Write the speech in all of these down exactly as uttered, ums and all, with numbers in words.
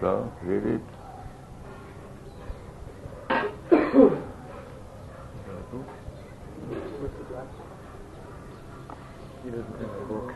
So, read it. He doesn't in the book.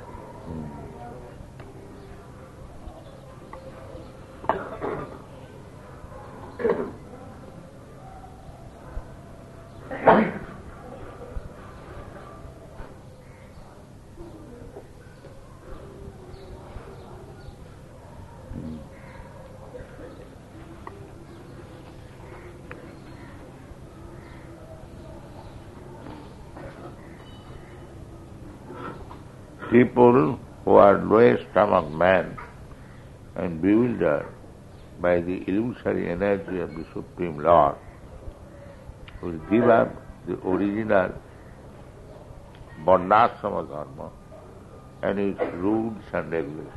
People who are lowest among men and bewildered by the illusory energy of the Supreme Lord will give up the original Varnashrama dharma and its rules and regulations.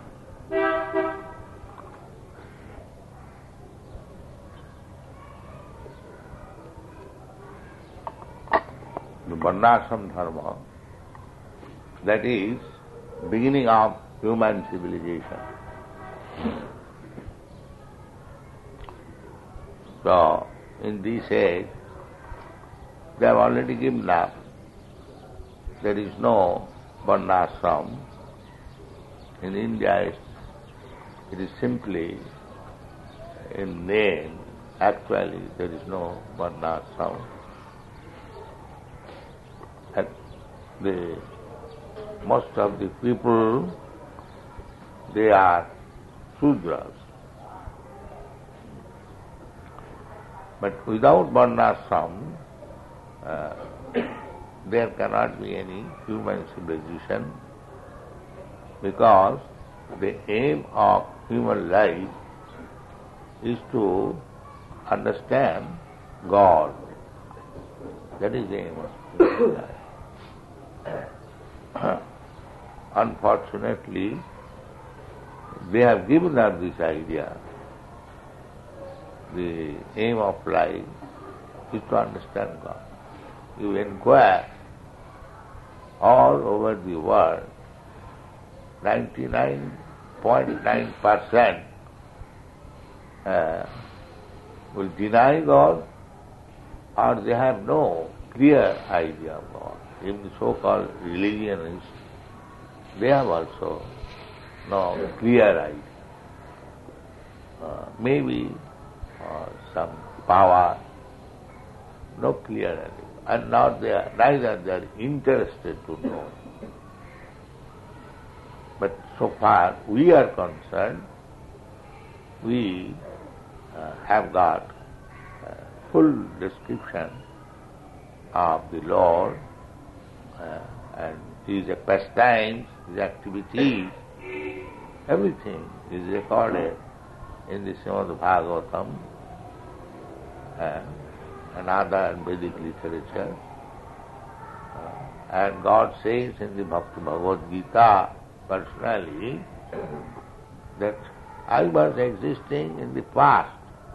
The Varnashrama dharma, that is beginning of human civilization. So, in this age, they have already given up. There is no Varnashram. In India, it, it is simply in name. Actually, there is no Varnashram. And the most of the people, they are Sudras. But without Varnashram, uh, there cannot be any human civilization, because the aim of human life is to understand God. That is the aim of human life. Unfortunately, they have given up this idea. The aim of life is to understand God. You inquire all over the world, ninety-nine point nine percent uh, will deny God, or they have no clear idea of God. Even the so-called religionists, they have also no clear idea. Uh, maybe uh, some power, no clear idea. And not they are, neither they are interested to know. But so far we are concerned, we uh, have got uh, full description of the Lord uh, and His pastimes, His activities, everything is recorded in the Srimad Bhagavatam uh, and other Vedic literature. Uh, and God says in the Bhakti Bhagavad Gita personally that I was existing in the past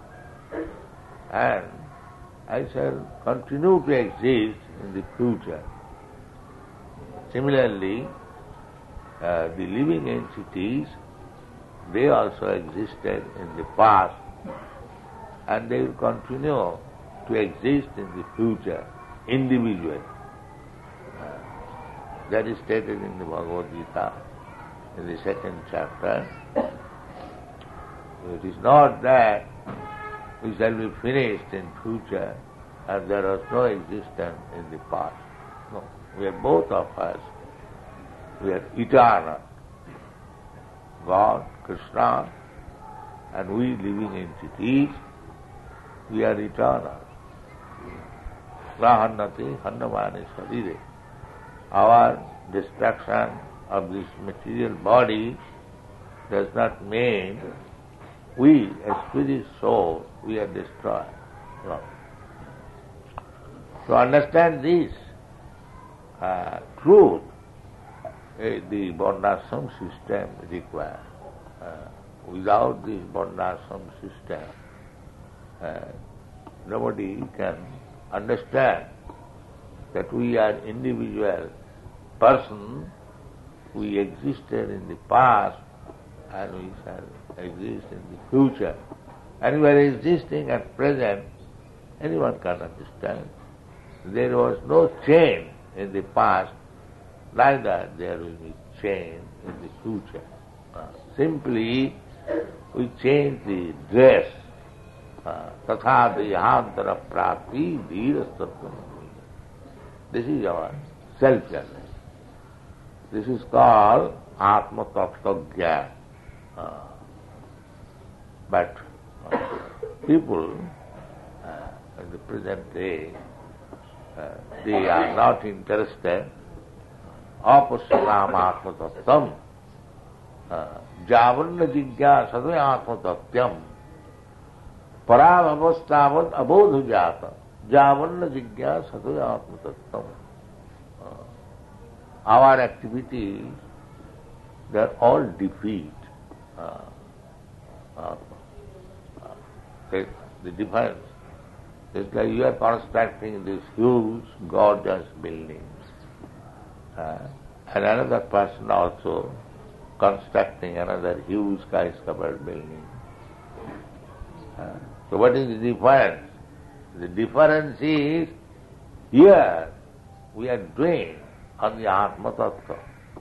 and I shall continue to exist in the future. Similarly, uh, the living entities, they also existed in the past and they will continue to exist in the future, individually. Uh, that is stated in the Bhagavad Gita, in the second chapter. It is not that we shall be finished in future and there was no existence in the past. No, we are both of us, we are eternal. God, Krishna, and we living entities, we are eternal. Rahannati hannamani sarire. Our destruction of this material body does not mean we, as spirit soul, we are destroyed. No. To understand this uh, truth, uh, the Varnashram system requires. Uh, without this Varnashram system, uh, nobody can understand that we are individual person, we existed in the past and we shall exist in the future. And we are existing at present, anyone can understand. There was no change in the past, neither there will be change in the future. Uh, simply, we change the dress. Tatha dehantara prapti dhira sattvam. This is our self-knowledge. This is called Atma Tattva Jnana. Uh, but uh, people uh, in the present day, uh, they are not interested. Apasyanam Atma Tattvam. Javanna jigyasate Atma Tattyam. Parabhavastavad abodhu jata. Javanna jigyasate Atma Tattam. Our activities, they are all defeat. Uh, uh, uh, the difference is like you are constructing these huge, gorgeous buildings. Uh, and another person also constructing another huge skyscraper building. Uh, so what is the difference? The difference is here we are doing on the Atma Tattva,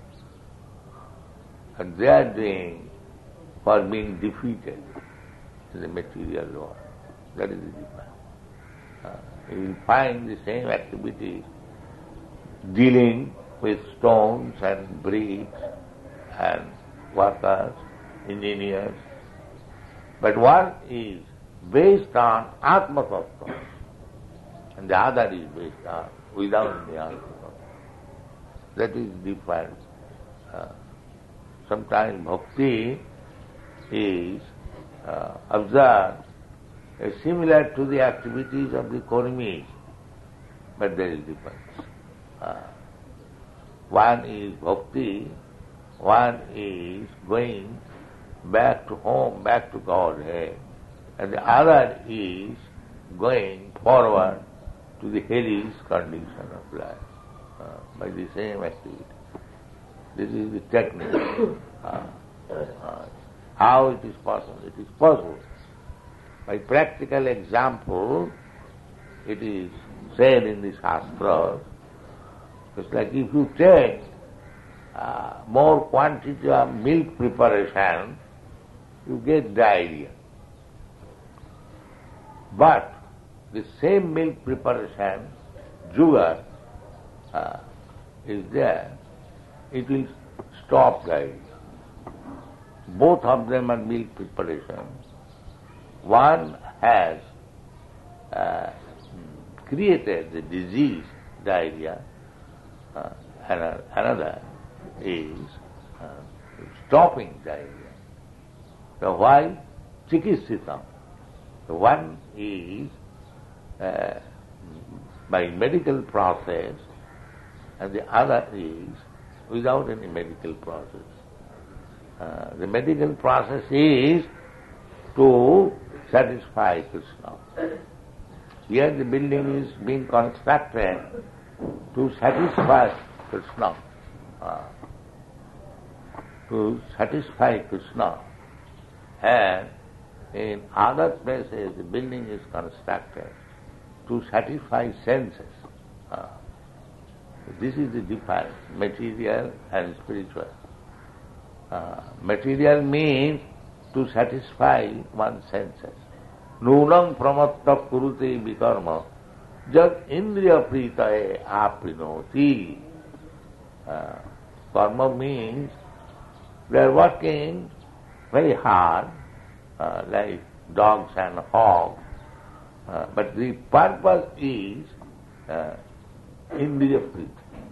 and they are doing for being defeated in the material world. That is the difference. Uh, you will find the same activity dealing with stones and bricks and workers, engineers. But one is based on Atma Tattva, and the other is based on without the Atma Tattva. That is different. Uh, sometimes bhakti is uh, observed as similar to the activities of the Kurmis, but there is difference. Uh, one is bhakti, one is going back to home, back to Godhead, and the other is going forward to the hellish condition of life uh, by the same activity. This is the technique. uh, uh, how it is possible? It is possible. By practical example, it is said in the Shastras, it's like if you take uh, more quantity of milk preparation, you get diarrhea. But the same milk preparation, sugar uh, is there, it will stop diarrhea. Both of them are milk preparation. One has uh, created the disease, diarrhea, uh, and another is uh, stopping diarrhea. So why? Chikisitam. So one is uh, by medical process, and the other is without any medical process. Uh, the medical process is to satisfy Krishna. Here the building is being constructed to satisfy Krishna. Uh, to satisfy Krishna. And in other places the building is constructed to satisfy senses. Uh, this is the difference, material and spiritual. Uh, material means to satisfy one's senses. Nunam pramatta kurute vikarma jat indriya pritaye aprinoti. Uh, karma means they are working very hard, uh, like dogs and hogs, uh, but the purpose is uh, indriya prita.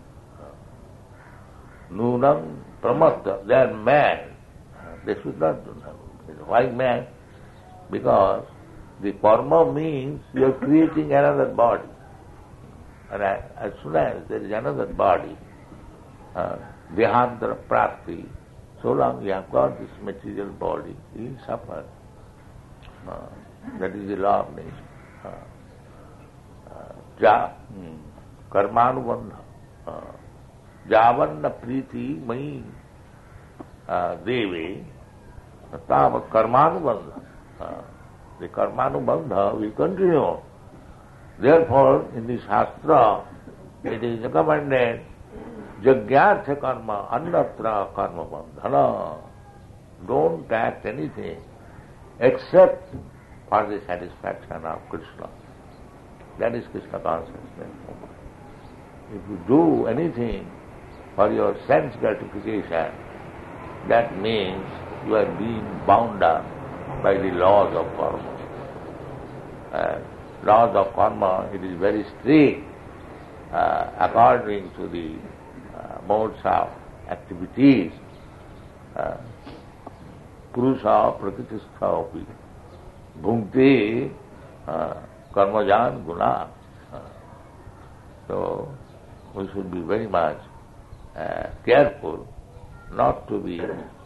Nunam pramatta, they are mad. They should not do that. Why mad? Because the karma means you are creating another body. And as soon as there is another body, uh, dehantara prapti, so long you have got this material body, you will suffer. Uh, that is the law of nature. Uh, uh, ja, hmm, karmanubandha. Uh, javanna priti mai uh, deve Tava karmanubandha. Uh, the karmanubandha will continue. Therefore, in the Shastra, it is recommended, Jagyartha karma, annatra karma bandhana. Don't act anything except for the satisfaction of Krishna. That is Krishna consciousness. If you do anything for your sense gratification, that means you are being bound up by the laws of karma. And laws of karma, it is very strict uh, according to the uh, modes of activities. Uh, Purusha prakristha api bhunte uh, karmajan guna. Uh, so, we should be very much uh, careful not to be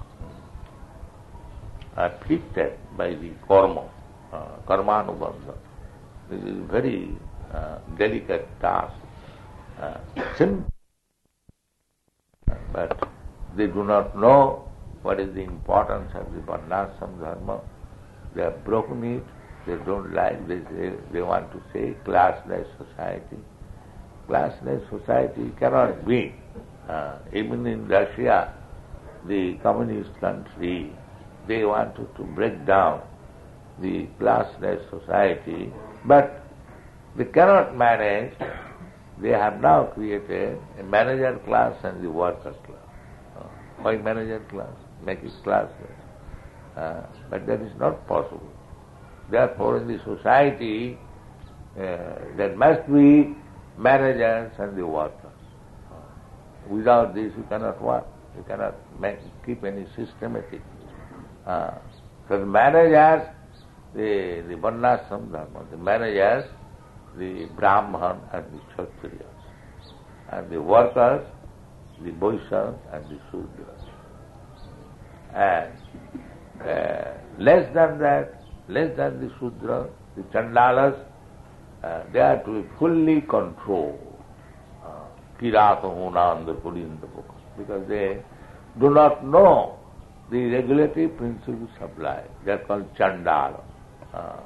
afflicted by the karma, uh, karmanubandha. This is a very uh, delicate task. Uh, simple, but they do not know what is the importance of the varnashram dharma. They have broken it, they don't like, they, say, they want to say classless society. Classless society cannot be. Uh, even in Russia, the communist country, they wanted to break down the classless society, but they cannot manage. They have now created a manager class and the worker class. Uh, why manager class? Make it classless. Uh, but that is not possible. Therefore, in the society, uh, there must be managers and the workers. Uh, without this, you cannot work. You cannot make, keep any systematic. Uh, so the managers, the, the varnashram dharma, the managers, the Brahman and the Kshatriyas, and the workers, the Vaishyas and the Shudras. And uh, less than that, less than the Shudra, the Chandalas, uh, they are to be fully controlled. Kirata Hunanda Purindapuka. Because they do not know the regulatory principles of life. They are called Chandala. Uh,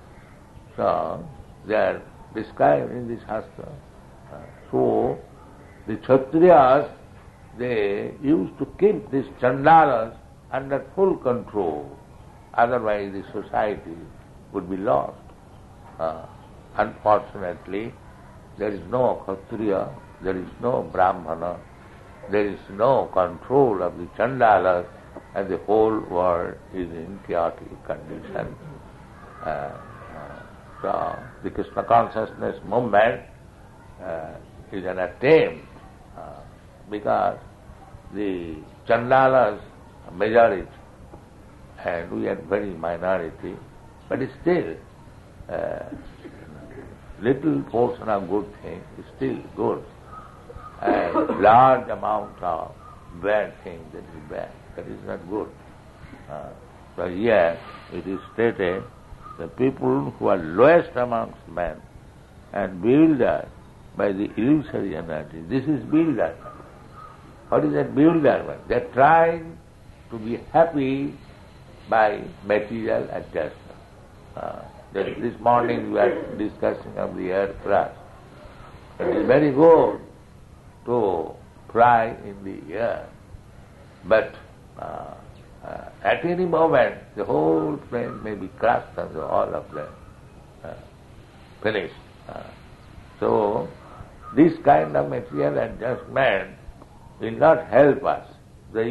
so, they are described in this Shastra. Uh, so, the Kshatriyas, they used to keep these Chandalas under full control. Otherwise, the society would be lost. Uh, unfortunately, there is no Kshatriya, there is no Brahmana, there is no control of the Chandalas, and the whole world is in chaotic condition. Uh, uh, so, the Krishna consciousness movement uh, is an attempt uh, because the Chandalas are majority and we are very minority, but still uh, little portion of good thing is still good, and large amount of bad thing that is bad, that is not good. Uh, so here it is stated the people who are lowest amongst men and bewildered by the illusory energy. This is bewilderment. What is that bewilderment? They are trying to be happy by material adjustment. Uh, this morning we are discussing of the aircraft. It is very good to fly in the air, but uh, uh, at any moment the whole plane may be crushed and all of them uh, finished. Uh, so this kind of material adjustment will not help us. Uh,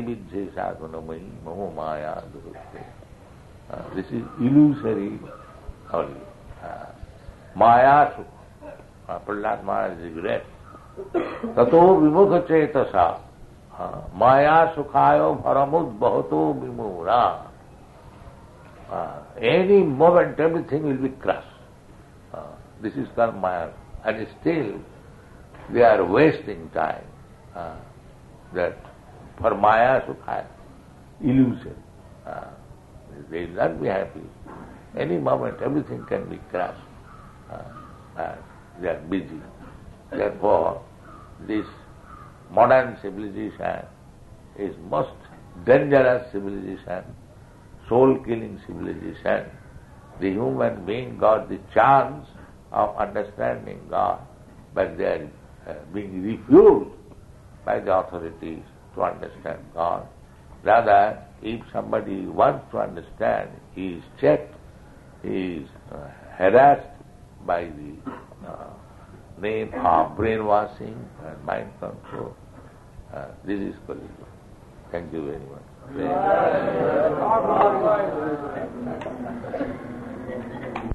this is illusory only. Uh, Maya Sukha. Uh, Prahlad Maharaj regrets. Tato vimukha cetasa. Uh, Maya Sukhayo Bharamud Bhato Vimura. Uh, any moment everything will be crushed. Uh, this is called Maya. And still they are wasting time. Uh, that for Maya Sukha, illusion. Uh, they will not be happy. Any moment everything can be crushed. Uh, uh, they are busy. Therefore, this modern civilization is most dangerous civilization. soul-killing civilization. The human being got the chance of understanding God, but they are uh, being refused by the authorities to understand God. Rather, if somebody wants to understand, he is checked, he is uh, harassed by the uh, name of brainwashing and mind control. Uh, this is Kali Yuga. Thank you very much.